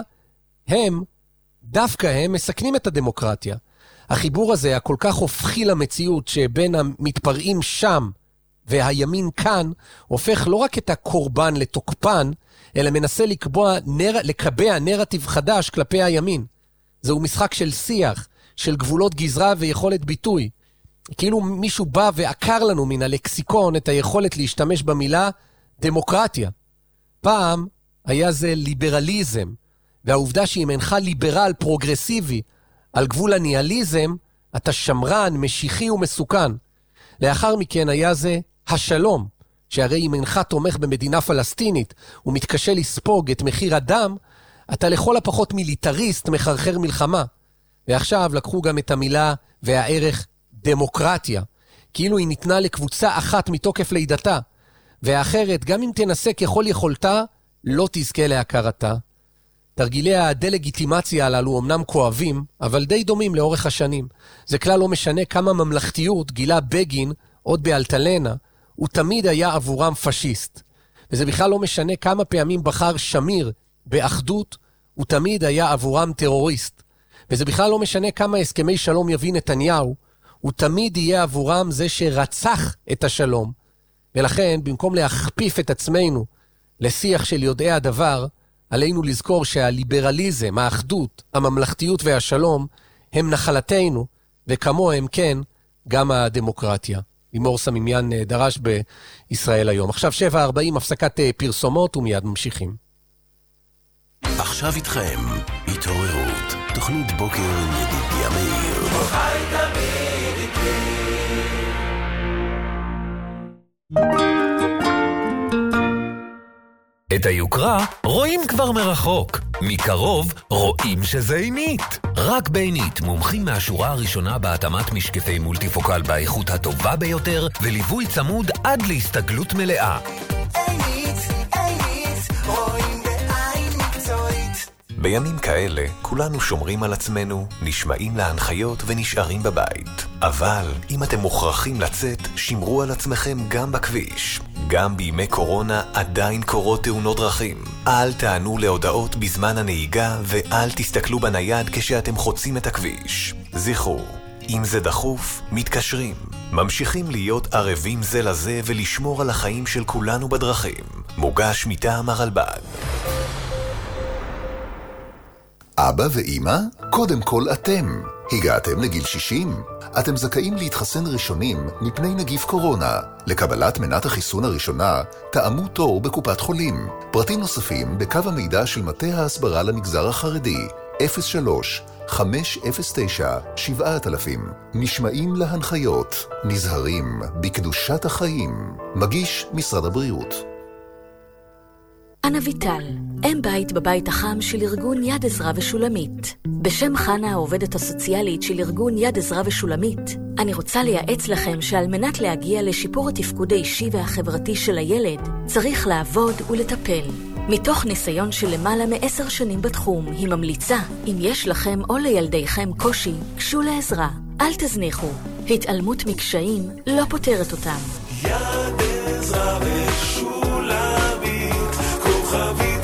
Q: דווקא הם מסכנים את הדמוקרטיה. החיבור הזה הכל כך הופכי למציאות שבין המתפרעים שם והימין כאן, הופך לא רק את הקורבן לתוקפן, אלא מנסה לקבע נרטיב חדש כלפי הימין. זהו משחק של שיח, של גבולות גזרה ויכולת ביטוי. כאילו מישהו בא ועקר לנו מן הלקסיקון את היכולת להשתמש במילה דמוקרטיה. פעם היה זה ליברליזם, והעובדה שאם אינך ליברל פרוגרסיבי על גבול הניאליזם, אתה שמרן, משיחי ומסוכן. לאחר מכן היה זה השלום, שהרי אם אינך תומך במדינה פלסטינית ומתקשה לספוג את מחיר הדם, אתה לכל הפחות מיליטריסט מחרחר מלחמה. ועכשיו לקחו גם את המילה והערך דמוקרטיה, כאילו היא ניתנה לקבוצה אחת מתוקף לידתה, והאחרת, גם אם תנסה ככל יכולתה, לא תזכה להכרתה. תרגילי הדלגיטימציה הללו אמנם כואבים, אבל די דומים לאורך השנים. זה כלל לא משנה כמה ממלכתיות גילה בגין עוד באלטלנה, הוא תמיד היה עבורם פשיסט. וזה בכלל לא משנה כמה פעמים בחר שמיר באחדות, הוא תמיד היה עבורם טרוריסט. וזה בכלל לא משנה כמה הסכמי שלום יביא נתניהו, הוא תמיד יהיה עבורם זה שרצח את השלום. ולכן, במקום להכפיף את עצמנו לשיח של יודעי הדבר, עלינו לזכור שהליברליזם, האחדות, הממלכתיות והשלום הם נחלתנו, וכמוהם כן, גם הדמוקרטיה. לימור סמימיאן דרש בישראל היום. עכשיו 7:40, הפסקת פרסומות ומיד ממשיכים.
V: עכשיו איתכם, התעוררות, תוכנית בוקר עם ידידיה מאיר.
S: חי תמיד איתי.
W: את היוקרה רואים כבר מרחוק. מקרוב רואים שזה עינית. רק בעינית, מומחים מהשורה הראשונה בהתאמת משקפי מולטיפוקל באיכות הטובה ביותר, וליווי צמוד עד להסתגלות מלאה.
S: עינית, רואים בעין מקצועית.
W: בימים כאלה, כולנו שומרים על עצמנו, נשמעים להנחיות ונשארים בבית. אבל אם אתם מוכרחים לצאת, שמרו על עצמכם גם בכביש. גם בימי קורונה עדיין קורות תאונות דרכים. אל תענו להודעות בזמן הנהיגה ואל תסתכלו בנייד כשאתם חוצים את הכביש. זכרו, אם זה דחוף, מתקשרים. ממשיכים להיות ערבים זה לזה ולשמור על החיים של כולנו בדרכים. מוגש מטעם הרלב"ד.
V: אבא ואמא, קודם כל אתם. הגעתם לגיל 60? אתם זכאים להתחסן ראשונים מפני נגיף קורונה. לקבלת מנת החיסון הראשונה, תאמו תור בקופת חולים. פרטים נוספים בקו המידע של מטה ההסברה למגזר החרדי, 03-509-7000. נשמעים להנחיות, נזהרים בקדושת החיים. מגיש משרד הבריאות.
J: אנה ויטל, אם בית בבית החם של ארגון יד עזרה ושולמית. בשם חנה, העובדת הסוציאלית של ארגון יד עזרה ושולמית, אני רוצה לייעץ לכם שעל מנת להגיע לשיפור התפקוד האישי והחברתי של הילד, צריך לעבוד ולטפל. מתוך ניסיון של למעלה מ10 שנים בתחום, היא ממליצה, אם יש לכם או לילדיכם קושי, גשו לעזרה. אל תזניחו. התעלמות מקשיים לא פותרת אותם.
E: יד עזרה ושולמית, כוכבית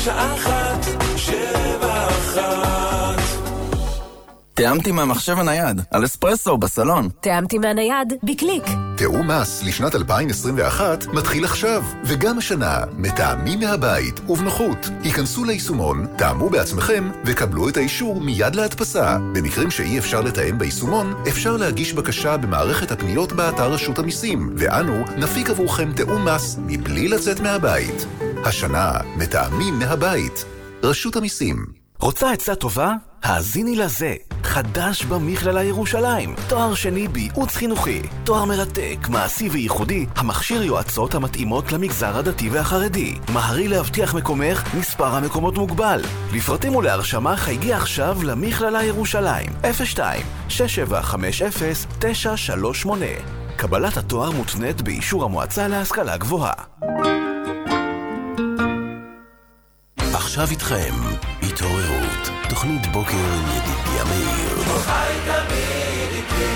E: 9171.
F: תיאמתי מהמחשב הנייד, על אספרסו בסלון.
G: תיאמתי מהנייד, בקליק.
V: תיאום מס לשנת 2021 מתחיל עכשיו, וגם השנה, מתאמים מהבית ובנוחות. היכנסו ליישומון, תאמו בעצמכם, וקבלו את האישור מיד להדפסה. במקרים שאי אפשר לתאם ביישומון, אפשר להגיש בקשה במערכת הפניות באתר רשות המיסים, ואנו נפיק עבורכם תיאום מס מבלי לצאת מהבית. השנה, מתאמים מהבית. רשות המיסים.
B: רוצה עצה טובה? האזיני לזה. חדש במכללה ירושלים. תואר שני בייעוץ חינוכי. תואר מרתק, מעשי וייחודי, המכשיר יועצות המתאימות למגזר הדתי והחרדי. מהרי להבטיח מקומך, מספר המקומות מוגבל. לפרטים ולהרשמה חייגי עכשיו למכללה ירושלים. 02-6750-938. קבלת התואר מותנית באישור המועצה להשכלה גבוהה.
V: עכשיו איתכם, התעוררות, תוכנית בוקר עם ידידיה מאיר.
E: חי תמיד איתי.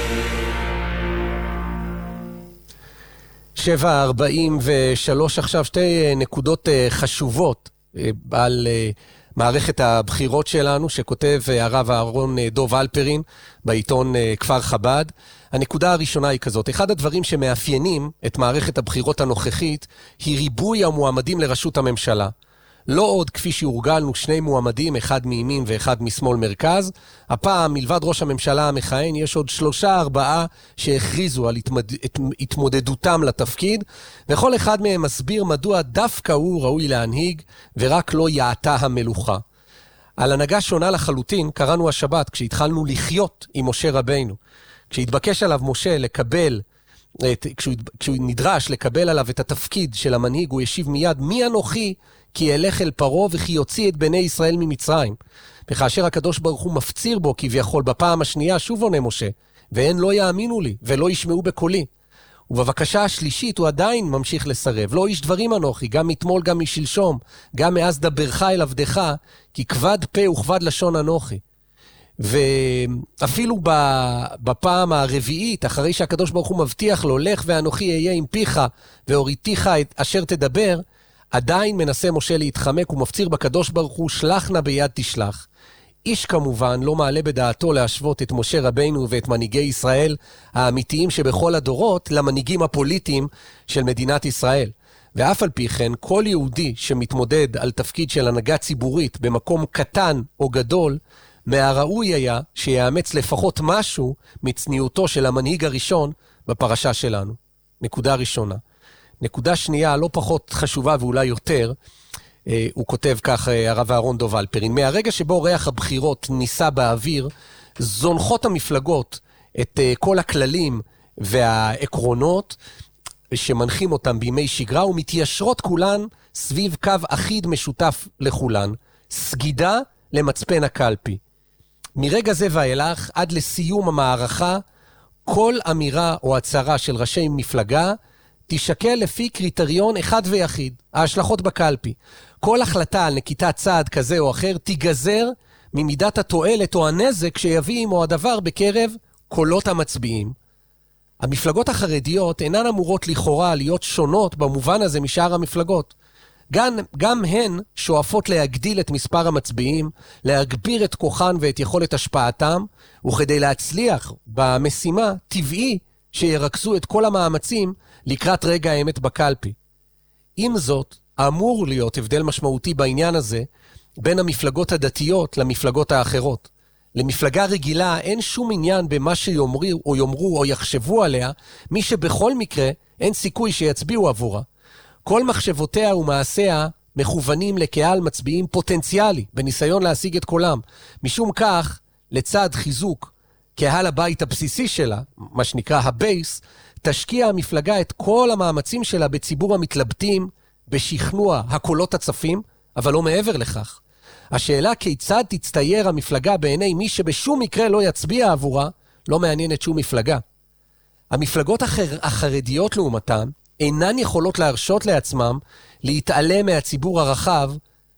Q: 7:43 עכשיו, שתי נקודות חשובות על מערכת הבחירות שלנו, שכותב הרב אהרון דוב אלפרין בעיתון כפר חב"ד. הנקודה הראשונה היא כזאת: אחד הדברים שמאפיינים את מערכת הבחירות הנוכחית היא ריבוי המועמדים לראשות הממשלה. לא עוד כפי שהורגלנו 2 מועמדים, אחד מימין ואחד משמאל מרכז. הפעם, מלבד ראש הממשלה המכהן, יש עוד 3-4 שהכריזו על התמודדותם לתפקיד, וכל אחד מהם מסביר מדוע דווקא הוא ראוי להנהיג, ורק לא יעתה המלוכה. על הנהגה שונה לחלוטין קראנו השבת, כשהתחלנו לחיות עם משה רבינו. כשהתבקש עליו משה לקבל, כשהוא נדרש לקבל עליו את התפקיד של המנהיג, הוא ישיב מיד, מי אנוכי כי ילך אל פרעה וכי יוציא את בני ישראל ממצרים. וכאשר הקדוש ברוך הוא מפציר בו כביכול בפעם השנייה, שוב עונה משה, והן לא יאמינו לי ולא ישמעו בקולי. ובבקשה השלישית הוא עדיין ממשיך לסרב. לא איש דברים אנוכי, גם מתמול גם משלשום, גם מאז דברך אל עבדך, כי כבד פה וכבד לשון אנוכי. ואפילו בפעם הרביעית, אחרי שהקדוש ברוך הוא מבטיח לו, לך ואנוכי אהיה עם פיך והוריתיך את אשר תדבר, עדיין מנסה משה להתחמק ומפציר בקדוש ברוך הוא, שלח נא ביד תשלח. איש כמובן לא מעלה בדעתו להשוות את משה רבינו ואת מנהיגי ישראל האמיתיים שבכל הדורות למנהיגים הפוליטיים של מדינת ישראל. ואף על פי כן, כל יהודי שמתמודד על תפקיד של הנהגה ציבורית במקום קטן או גדול, מהראוי היה שיאמץ לפחות משהו מצניעותו של המנהיג הראשון בפרשה שלנו. נקודה ראשונה. נקודה שנייה, לא פחות חשובה ואולי יותר, הוא כותב כך הרב אהרון דוב אלפרין, מהרגע שבו ריח הבחירות ניסה באוויר, זונחות המפלגות את כל הכללים והעקרונות שמנחים אותם בימי שגרה, ומתיישרות כולן סביב קו אחיד משותף לכולן, סגידה למצפן הקלפי. מרגע זה ואילך, עד לסיום המערכה, כל אמירה או הצהרה של ראשי מפלגה תשקל לפי קריטריון אחד ויחיד, ההשלכות בקלפי. כל החלטה על נקיטת צעד כזה או אחר תיגזר ממידת התועלת או הנזק שיביא עמו הדבר בקרב קולות המצביעים. המפלגות החרדיות אינן אמורות לכאורה להיות שונות במובן הזה משאר המפלגות. גם הן שואפות להגדיל את מספר המצביעים, להגביר את כוחן ואת יכולת השפעתם, וכדי להצליח במשימה, טבעי שירקסו את כל המאמצים לקראת רגע האמת בקלפי. עם זאת, אמור להיות הבדל משמעותי בעניין הזה, בין המפלגות הדתיות למפלגות האחרות. למפלגה רגילה אין שום עניין במה שיאמרו או יחשבו עליה, מי שבכל מקרה אין סיכוי שיצביעו עבורה. כל מחשבותיה ומעשיה מכוונים לקהל מצביעים פוטנציאלי, בניסיון להשיג את קולם. משום כך, לצד חיזוק קהל הבית הבסיסי שלה, מה שנקרא הבייס, תשקיע המפלגה את כל המאמצים שלה בציבור המתלבטים, בשכנוע הקולות הצפים, אבל לא מעבר לכך. השאלה כיצד תצטייר המפלגה בעיני מי שבשום מקרה לא יצביע עבורה, לא מעניינת שום מפלגה. המפלגות החרדיות לעומתן, אינן יכולות להרשות לעצמם להתעלם מהציבור הרחב,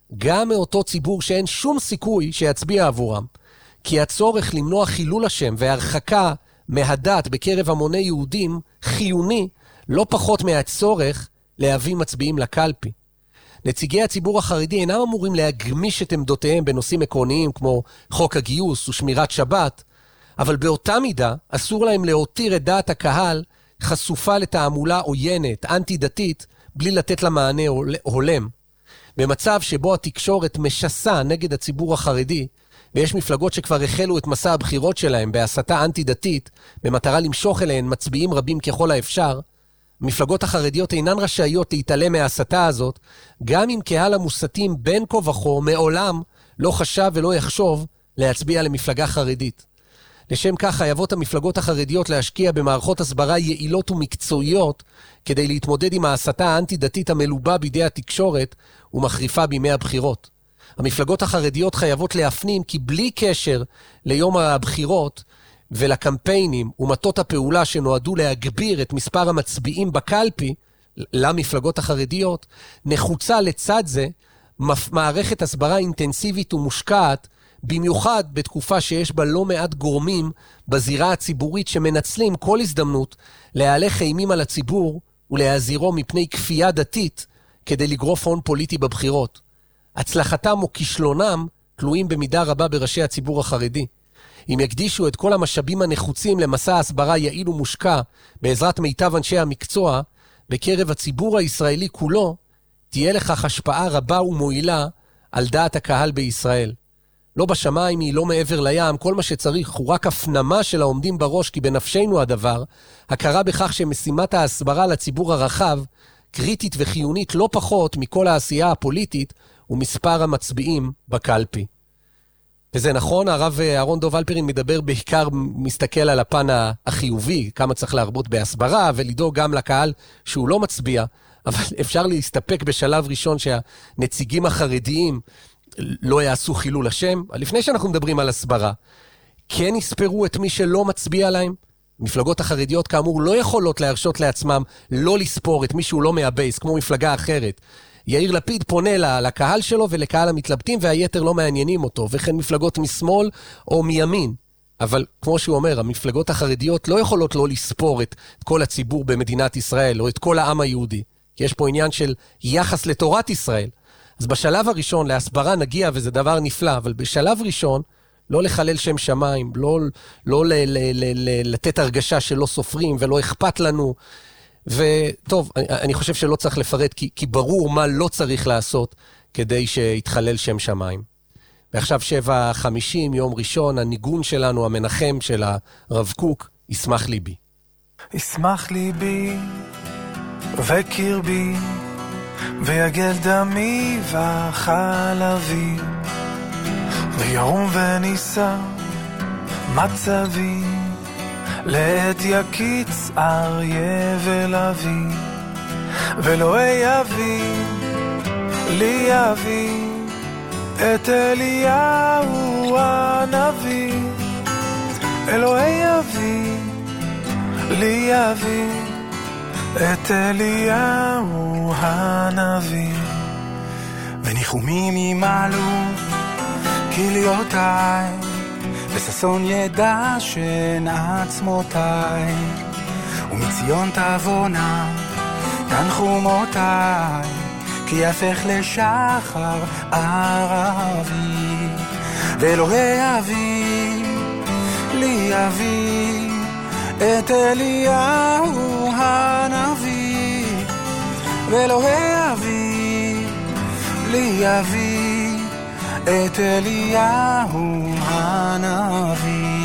Q: גם מאותו ציבור שאין שום סיכוי שיצביע עבורם. כי הצורך למנוע חילול השם והרחקה מהדת בקרב המוני יהודים חיוני לא פחות מהצורך להביא מצביעים לקלפי. נציגי הציבור החרדי אינם אמורים להגמיש את עמדותיהם בנושאים עקרוניים כמו חוק הגיוס ושמירת שבת, אבל באותה מידה אסור להם להותיר את דעת הקהל חשופה לתעמולה עוינת, אנטי-דתית, בלי לתת לה מענה הולם. במצב שבו התקשורת משסה נגד הציבור החרדי, ויש מפלגות שכבר החלו את מסע הבחירות שלהם בהסתה אנטי-דתית, במטרה למשוך אליהן מצביעים רבים ככל האפשר, המפלגות החרדיות אינן רשאיות להתעלם מההסתה הזאת, גם אם קהל המוסתים בין כה וכה מעולם לא חשב ולא יחשוב להצביע למפלגה חרדית. לשם כך חייבות המפלגות החרדיות להשקיע במערכות הסברה יעילות ומקצועיות, כדי להתמודד עם ההסתה האנטי-דתית המלובה בידי התקשורת ומחריפה בימי הבחירות. המפלגות החרדיות חייבות להפנים כי בלי קשר ליום הבחירות ולקמפיינים ומטות הפעולה שנועדו להגביר את מספר המצביעים בקלפי למפלגות החרדיות, נחוצה לצד זה מערכת הסברה אינטנסיבית ומושקעת, במיוחד בתקופה שיש בה לא מעט גורמים בזירה הציבורית שמנצלים כל הזדמנות להלך אימים על הציבור ולהזהירו מפני כפייה דתית כדי לגרוף הון פוליטי בבחירות. הצלחתם או כישלונם תלויים במידה רבה בראשי הציבור החרדי. אם יקדישו את כל המשאבים הנחוצים למסע הסברה יעיל ומושקע בעזרת מיטב אנשי המקצוע, בקרב הציבור הישראלי כולו, תהיה לכך השפעה רבה ומועילה על דעת הקהל בישראל. לא בשמיים היא, לא מעבר לים, כל מה שצריך הוא רק הפנמה של העומדים בראש, כי בנפשנו הדבר, הכרה בכך שמשימת ההסברה לציבור הרחב, קריטית וחיונית לא פחות מכל העשייה הפוליטית ומספר המצביעים בקלפי. וזה נכון, הרב אהרון דוב אלפרין מדבר בעיקר, מסתכל על הפן החיובי, כמה צריך להרבות בהסברה ולדאוג גם לקהל שהוא לא מצביע, אבל אפשר להסתפק בשלב ראשון שהנציגים החרדיים לא יעשו חילול השם. לפני שאנחנו מדברים על הסברה, כן יספרו את מי שלא מצביע להם. מפלגות החרדיות כאמור לא יכולות להרשות לעצמם לא לספור את מי שהוא לא מהבייס, כמו מפלגה אחרת. יאיר לפיד פונה לקהל שלו ולקהל המתלבטים, והיתר לא מעניינים אותו, וכן מפלגות משמאל או מימין. אבל כמו שהוא אומר, המפלגות החרדיות לא יכולות לא לספור את כל הציבור במדינת ישראל, או את כל העם היהודי. כי יש פה עניין של יחס לתורת ישראל. אז בשלב הראשון להסברה נגיע, וזה דבר נפלא, אבל בשלב ראשון, לא לחלל שם שמיים, לא לתת הרגשה שלא סופרים ולא אכפת לנו. וטוב, אני חושב שלא צריך לפרט, כי ברור מה לא צריך לעשות כדי שיתחלל שם שמיים. ועכשיו 7:50, יום ראשון, הניגון שלנו, המנחם של הרב קוק, ישמח ליבי.
P: ישמח ליבי וקרבי ויגל דמי וחלבי וירום וניסה מצבי לעת יקיץ אריה ולוי ולא יביא לי יביא את אליהו הנביא אלוהי יביא לי יביא את אליהו הנביא וניחומים ימלו כליותיי וששון ידע שן עצמותיי ומציון תבונה תנחומותיי כי יפך לשחר ערבי, ואלוהי אבי לי אבי את אליהו הנביא, ואלוהי אבי לי אבי את אליהו הנביא.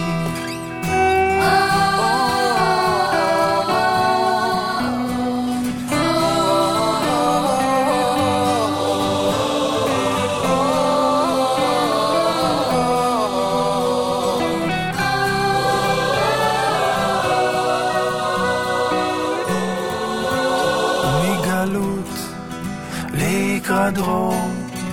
P: דרור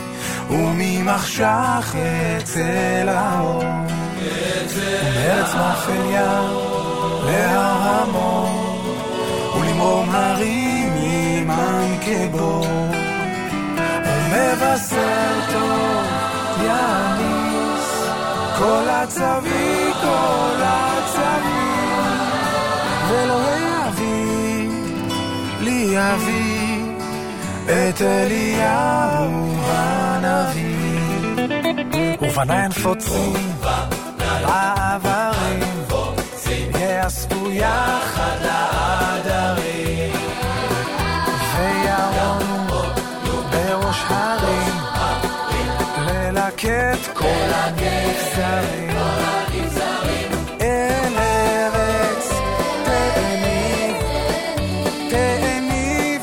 P: וממחשך אצל האור, ומארץ מאפל ים להר המור, ולמרום הרים עמם כבור, ומבשר טוב יעניס כל הצבי כל הצבי, ואלוהי אבי לי אבי את אליהו הנביא, ובניין פוצים בעברים, יאספו יחד לעדרים, וירונו בראש הרים, ללקט כל הנגזרים, אל ארץ תאני תאני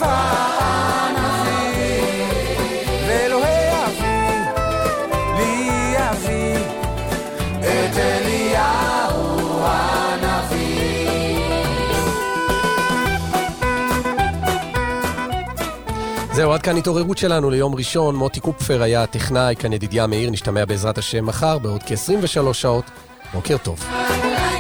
Q: זהו, עד כאן התעוררות שלנו ליום ראשון. מוטי קופפר היה הטכנאי, כאן ידידיה מאיר, נשתמע בעזרת השם מחר בעוד כ-23 שעות. בוקר טוב.